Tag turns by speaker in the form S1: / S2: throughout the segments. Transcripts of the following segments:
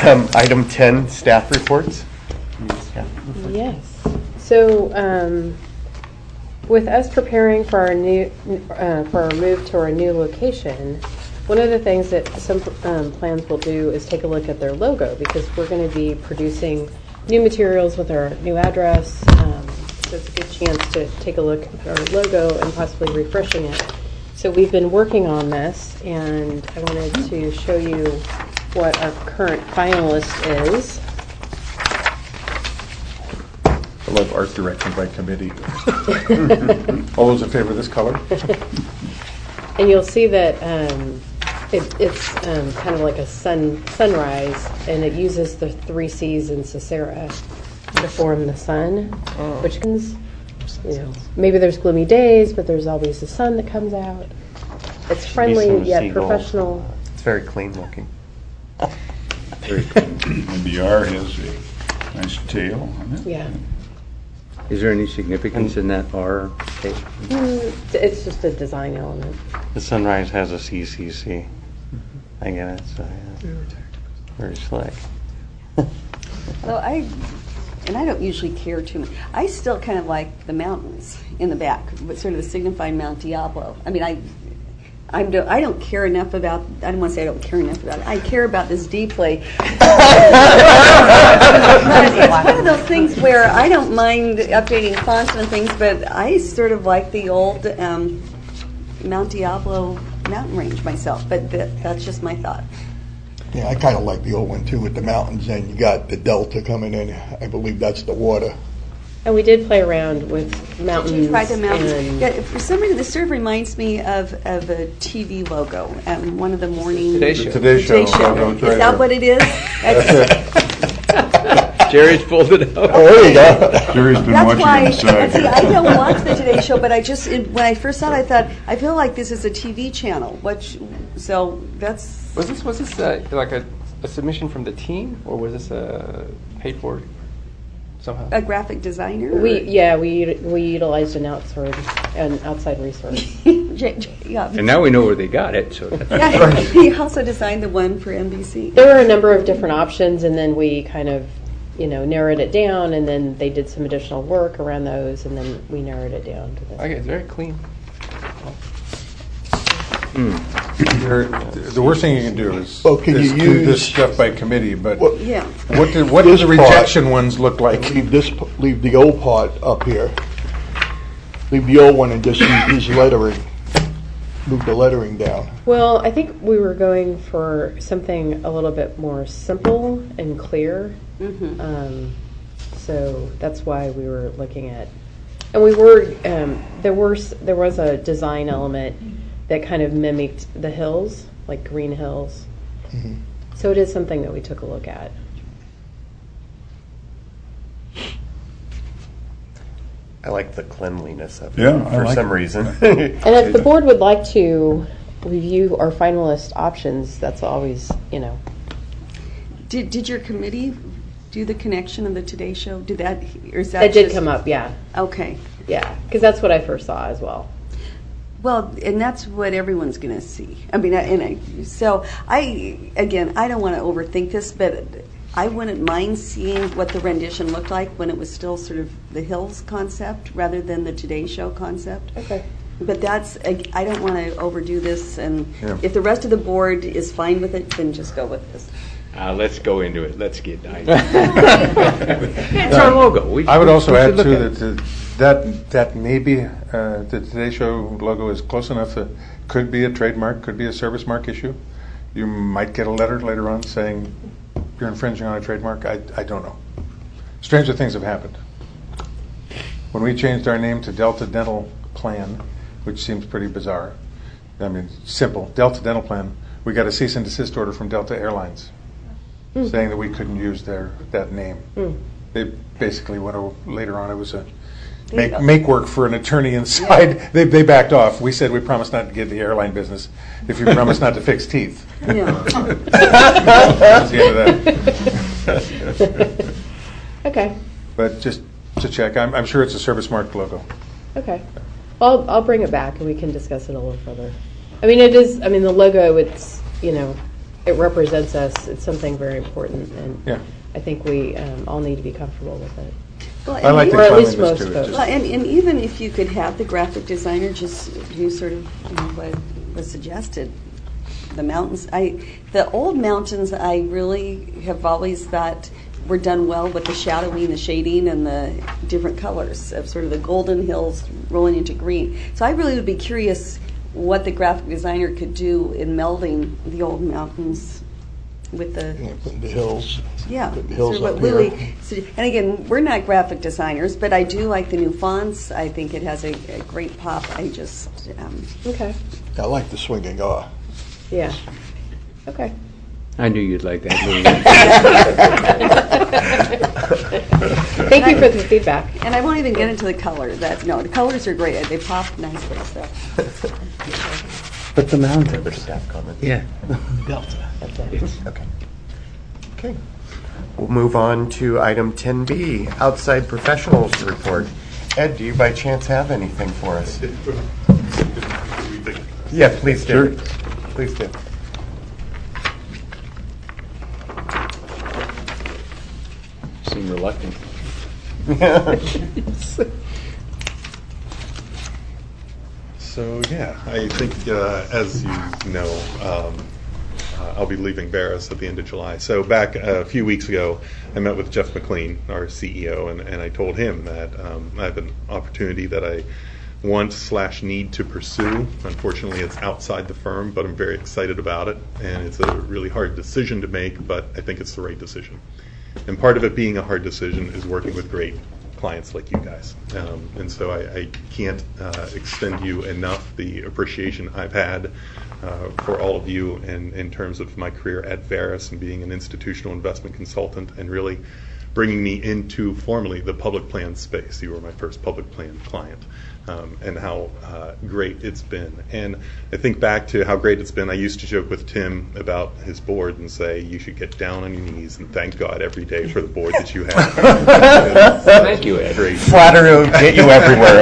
S1: Item 10, staff reports.
S2: Yes. So, with us preparing for our move to our new location, one of the things that some plans will do is take a look at their logo, because we're going to be producing new materials with our new address. So it's a good chance to take a look at our logo and possibly refreshing it. So we've been working on this, and I wanted to show you what our current finalist is.
S3: I love art direction by committee. All those in favor of this color?
S2: And you'll see that it's kind of like a sunrise, and it uses the 3 C's in Sisera to form the sun, which comes, maybe there's gloomy days, but there's always the sun that comes out. It's friendly yet professional.
S1: It's very clean looking.
S3: Very clean.
S4: And the R has a nice tail on it.
S2: Yeah.
S5: Is there any significance in that R shape?
S2: It's just a design element.
S6: The sunrise has a CCC. I get it. So yeah. Very slick.
S7: Well, I don't usually care too much. I still kind of like the mountains in the back, but sort of the signified Mount Diablo. I mean, I don't care enough about. I don't want to say I don't care enough about it. I care about this deeply. It's one of those things where I don't mind updating fonts and things, but I sort of like the old Mount Diablo mountain range myself. But that's just my thought.
S8: Yeah, I kind of like the old one too with the mountains, and you got the delta coming in. I believe that's the water.
S2: And we did play around with mountains.
S7: Did you try the mountains? Yeah, for some reason, this sort of reminds me of a TV logo. One of the morning.
S3: Today Show. Today Show.
S7: Is that what it is?
S5: Jerry's pulled it up.
S8: Oh, there you go.
S4: Jerry's been watching inside.
S7: See, I don't watch the Today Show, but when I first saw it, I thought, I feel like this is a TV channel. So that's.
S9: Was this like a submission from the team, or was this paid for somehow?
S7: A graphic designer?
S2: We utilized an outside resource.
S7: Yeah.
S5: And now we know where they got it. So
S7: Yeah, he also designed the one for NBC.
S2: There were a number of different options, and then we kind of, narrowed it down, and then they did some additional work around those, and then we narrowed it down to this.
S9: Okay, it's very clean.
S3: The worst thing you can do is,
S8: can you
S3: do this
S8: use-
S3: stuff by committee, but
S7: Yeah.
S3: what do the rejection ones look like?
S8: Leave the old part up here. Leave the old one and just use this lettering. Move the lettering down.
S2: Well, I think we were going for something a little bit more simple and clear.
S7: Mm-hmm.
S2: So that's why we were looking at, and we were there was a design element that kind of mimicked the hills, like green hills.
S8: Mm-hmm.
S2: So it is something that we took a look at.
S1: I like the cleanliness of it
S4: Yeah, I
S1: for
S4: like
S1: some
S4: it.
S1: reason.
S2: And if the board would like to review our finalist options, that's always,
S7: Did your committee do the connection of the Today Show? Or is that
S2: That did
S7: just-
S2: come up, yeah.
S7: Okay.
S2: Yeah, because that's what I first saw as well.
S7: Well, and that's what everyone's going to see. I mean, I don't want to overthink this, but I wouldn't mind seeing what the rendition looked like when it was still sort of the Hills concept rather than the Today Show concept.
S2: Okay.
S7: But I don't want to overdo this, and
S3: Yeah.
S7: if the rest of the board is fine with it, then just go with this.
S5: let's go into it. Let's get It's our logo.
S3: I would also
S5: we
S3: add
S5: should look
S3: too
S5: at it.
S3: that maybe the Today Show logo is close enough that could be a trademark, could be a service mark issue. You might get a letter later on saying you're infringing on a trademark. I don't know. Stranger things have happened. When we changed our name to Delta Dental Plan, which seems pretty bizarre, I mean, simple, Delta Dental Plan, we got a cease and desist order from Delta Airlines saying that we couldn't use that name. They basically went over, later on, it was a make work for an attorney inside. Yeah. They backed off. We said we promised not to get the airline business if you promise not to fix teeth.
S7: Yeah.
S3: That's the end of that.
S2: Okay.
S3: But just to check, I'm sure it's a service mark logo.
S2: Okay. I'll bring it back and we can discuss it a little further. I mean, the logo, it's, it represents us. It's something very important, and
S3: Yeah.
S2: I think we all need to be comfortable with it.
S7: Well,
S3: I like the
S2: Or at least
S3: cleanliness
S2: most
S3: to it.
S2: folks.
S3: just-
S7: Well, and even if you could have the graphic designer just do sort of what was suggested, the mountains. The old mountains, I really have always thought were done well with the shadowing, the shading, and the different colors of sort of the golden hills rolling into green. So I really would be curious what the graphic designer could do in melding the old mountains with the
S8: Putting the hills.
S7: yeah,
S8: Put the hills
S7: sort of
S8: up
S7: what
S8: here.
S7: Lily. And again, we're not graphic designers, but I do like the new fonts. I think it has a great pop. I just
S2: Okay.
S8: I like the swinging R.
S2: Yeah. Okay.
S5: I knew you'd like that.
S2: Thank you for the feedback.
S7: and I won't even get into the color. The colors are great. They pop nicely. So
S5: But the mountain.
S1: Other staff comments?
S5: Yeah.
S1: Okay. Okay. We'll move on to item 10B, outside professionals report. Ed, do you by chance have anything for us? Yeah, please do. Please do.
S5: Seem reluctant.
S10: So yeah, I think as you know, I'll be leaving Barris at the end of July. So back a few weeks ago, I met with Jeff McLean, our CEO, and I told him that I have an opportunity that I want/need to pursue. Unfortunately, it's outside the firm, but I'm very excited about it, and it's a really hard decision to make, but I think it's the right decision. And part of it being a hard decision is working with great clients like you guys. And so I can't extend you enough the appreciation I've had for all of you in terms of my career at Varus and being an institutional investment consultant and really bringing me into formally the public plan space. You were my first public plan client. And how great it's been. And I think back to how great it's been. I used to joke with Tim about his board and say, you should get down on your knees and thank God every day for the board that you have.
S9: Thank you, Ed.
S10: Great.
S1: Flattery will get you everywhere,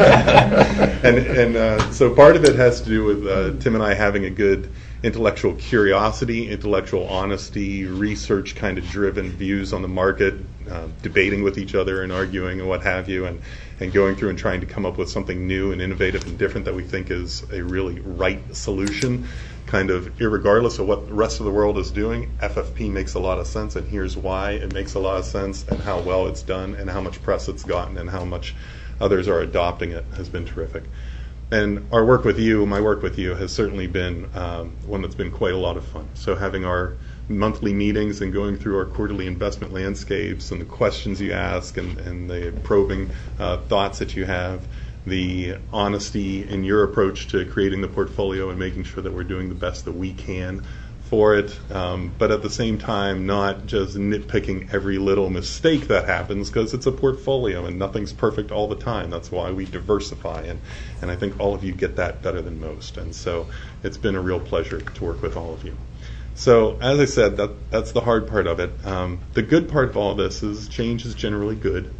S1: Ed.
S10: And so part of it has to do with Tim and I having a good intellectual curiosity, intellectual honesty, research kind of driven views on the market, debating with each other and arguing and what have you, and going through and trying to come up with something new and innovative and different that we think is a really right solution, kind of irregardless of what the rest of the world is doing. FFP makes a lot of sense, and here's why it makes a lot of sense, and how well it's done, and how much press it's gotten, and how much others are adopting it has been terrific. And our work with you, my work with you, has certainly been one that's been quite a lot of fun. So having our monthly meetings and going through our quarterly investment landscapes and the questions you ask and the probing thoughts that you have, the honesty in your approach to creating the portfolio and making sure that we're doing the best that we can for it, but at the same time not just nitpicking every little mistake that happens, because it's a portfolio and nothing's perfect all the time. That's why we diversify, and I think all of you get that better than most. And so it's been a real pleasure to work with all of you. So as I said, that's the hard part of it. The good part of all this is change is generally good,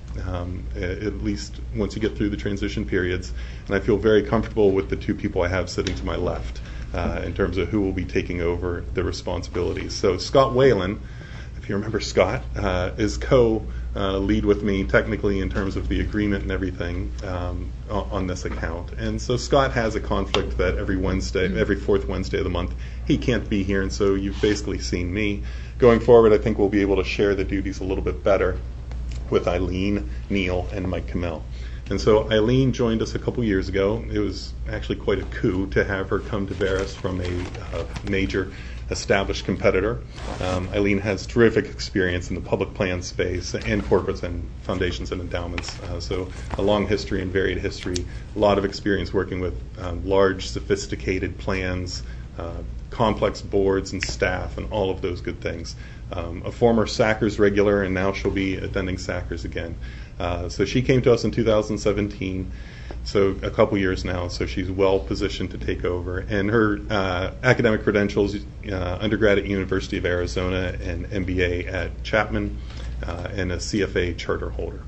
S10: at least once you get through the transition periods. And I feel very comfortable with the two people I have sitting to my left in terms of who will be taking over the responsibilities. So Scott Whalen, if you remember Scott, is co-lead with me technically in terms of the agreement and everything on this account. And so Scott has a conflict that every fourth Wednesday of the month, he can't be here, and so you've basically seen me. Going forward, I think we'll be able to share the duties a little bit better with Eileen, Neil, and Mike Kamel. And so Eileen joined us a couple years ago. It was actually quite a coup to have her come to Varus from a major established competitor. Eileen has terrific experience in the public plan space and corporates and foundations and endowments. So a long history and varied history, a lot of experience working with large, sophisticated plans, complex boards and staff, and all of those good things. A former SACRS regular, and now she'll be attending SACRS again. So she came to us in 2017, so a couple years now, so she's well positioned to take over. And her academic credentials, undergrad at University of Arizona and MBA at Chapman, and a CFA charter holder.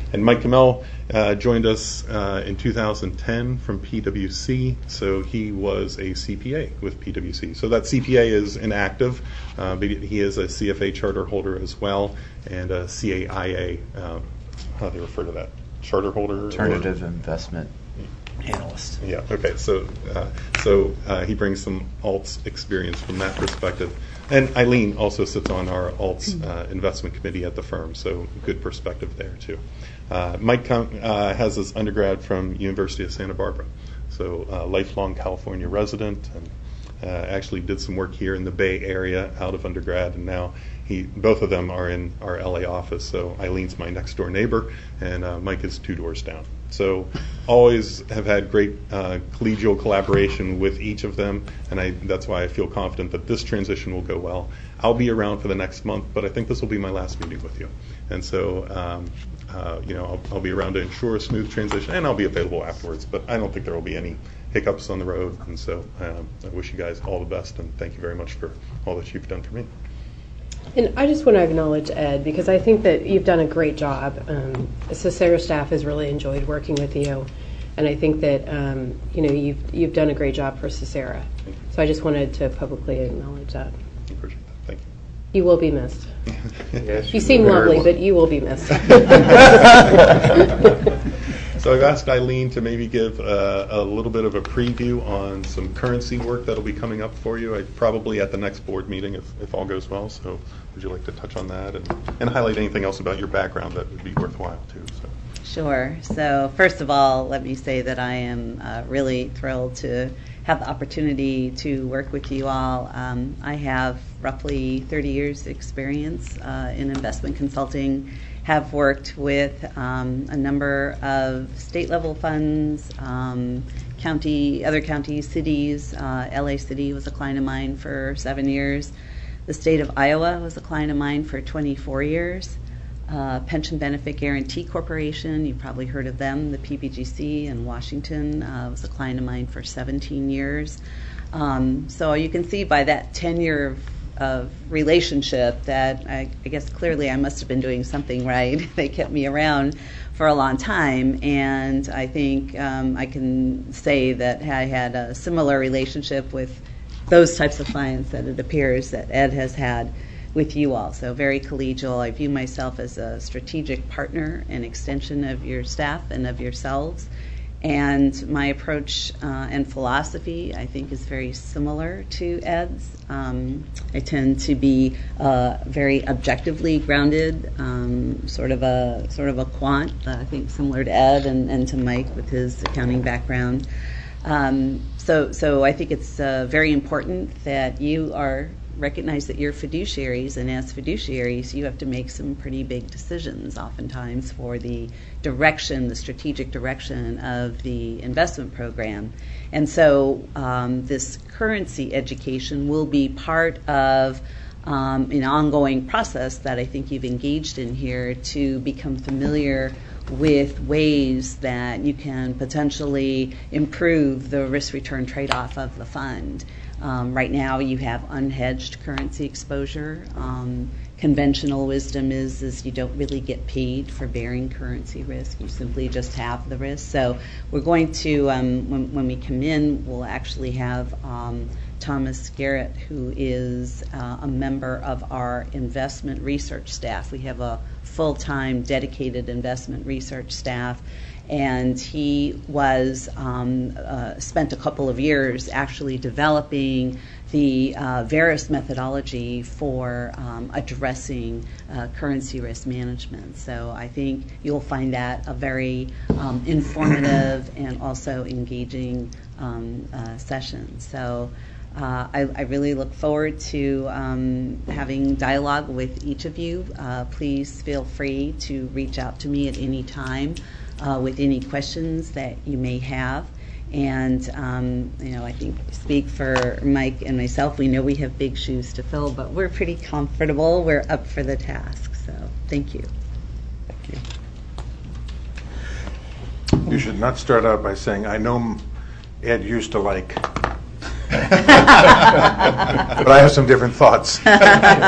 S10: And Mike Kamel joined us in 2010 from PwC, so he was a CPA with PwC. So that CPA is inactive, but he is a CFA charter holder as well, and a CAIA, how do they refer to that? Charter holder?
S11: Alternative investment analyst.
S10: Yeah, okay, so he brings some alts experience from that perspective. And Eileen also sits on our alts investment committee at the firm, so good perspective there too. Mike has his undergrad from University of Santa Barbara, so lifelong California resident, and actually did some work here in the Bay Area out of undergrad, and now both of them are in our LA office. So Eileen's my next door neighbor, and Mike is 2 doors down. So always have had great collegial collaboration with each of them, and that's why I feel confident that this transition will go well. I'll be around for the next month, but I think this will be my last meeting with you. And so, I'll be around to ensure a smooth transition, and I'll be available afterwards, but I don't think there will be any hiccups on the road. And so I wish you guys all the best, and thank you very much for all that you've done for me.
S2: And I just want to acknowledge Ed, because I think that you've done a great job. Cicera staff has really enjoyed working with you, and I think that you've done a great job for Cicera. So I just wanted to publicly acknowledge that.
S10: I appreciate that. Thank you.
S2: You will be missed.
S1: Yes,
S2: You seem lovely, but you will be missed.
S10: So I've asked Eileen to maybe give a little bit of a preview on some currency work that'll be coming up for you, probably at the next board meeting if all goes well. So would you like to touch on that and highlight anything else about your background that would be worthwhile too? So.
S12: Sure. So first of all, let me say that I am really thrilled to have the opportunity to work with you all. I have roughly 30 years experience in investment consulting, have worked with a number of state-level funds, other counties, cities. LA City was a client of mine for 7 years. The state of Iowa was a client of mine for 24 years. Pension Benefit Guarantee Corporation, you've probably heard of them, the PBGC in Washington, was a client of mine for 17 years. So you can see by that tenure of relationship that I guess clearly I must have been doing something right. They kept me around for a long time, and I think I can say that I had a similar relationship with those types of clients that it appears that Ed has had with you all. So very collegial. I view myself as a strategic partner and extension of your staff and of yourselves. And my approach and philosophy, I think, is very similar to Ed's. I tend to be very objectively grounded, sort of a quant. I think similar to Ed and to Mike with his accounting background. So I think it's very important that you recognize that you're fiduciaries, and as fiduciaries, you have to make some pretty big decisions oftentimes for the strategic direction of the investment program. And so this currency education will be part of an ongoing process that I think you've engaged in here to become familiar with ways that you can potentially improve the risk-return trade-off of the fund. Right now you have unhedged currency exposure. Conventional wisdom is you don't really get paid for bearing currency risk. You simply just have the risk. So we're going to, when we come in, we'll actually have Thomas Garrett, who is a member of our investment research staff. We have a full-time dedicated investment research staff, and he was spent a couple of years actually developing the Verus methodology for addressing currency risk management. So I think you'll find that a very informative and also engaging session. So I really look forward to having dialogue with each of you. Please feel free to reach out to me at any time with any questions that you may have. And I think speak for Mike and myself. We know we have big shoes to fill, but we're pretty comfortable. We're up for the task. So thank you.
S1: Thank you.
S3: You should not start out by saying, I know Ed used to like. But I have some different thoughts.
S1: Well,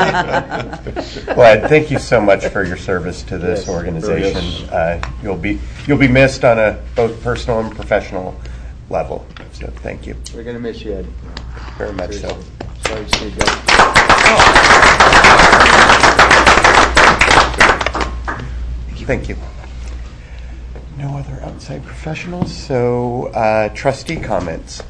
S1: Ed, thank you so much for your service to this organization. You'll be missed on a both personal and professional level. So thank you
S5: We're going to miss you, Ed.
S1: very much. So.
S5: Sorry to see you go.
S1: Thank you. No other outside professionals. So trustee comments.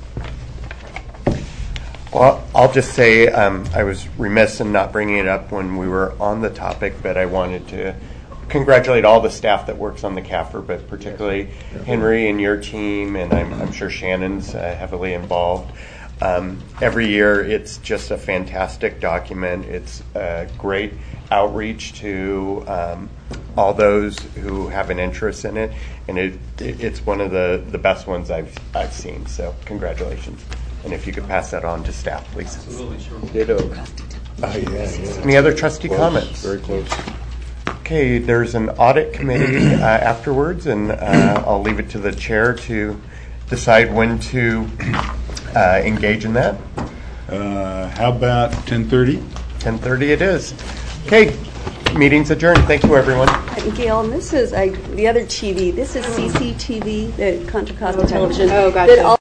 S1: Well, I'll just say I was remiss in not bringing it up when we were on the topic, but I wanted to congratulate all the staff that works on the CAFR, but particularly Henry and your team, and I'm sure Shannon's heavily involved. Every year, it's just a fantastic document. It's a great outreach to all those who have an interest in it, and it's one of the best ones I've seen. So, congratulations. And if you could pass that on to staff, please.
S9: Absolutely, sure.
S5: Ditto.
S1: Any other trustee comments?
S5: Very close.
S1: Okay, there's an audit committee afterwards, and I'll leave it to the chair to decide when to engage in that.
S4: How about 10:30?
S1: 10:30 it is. Okay, meeting's adjourned. Thank you, everyone.
S7: Gail, and this is the other TV. This is CCTV, the Contra Costa Television.
S2: Oh, gotcha.
S7: That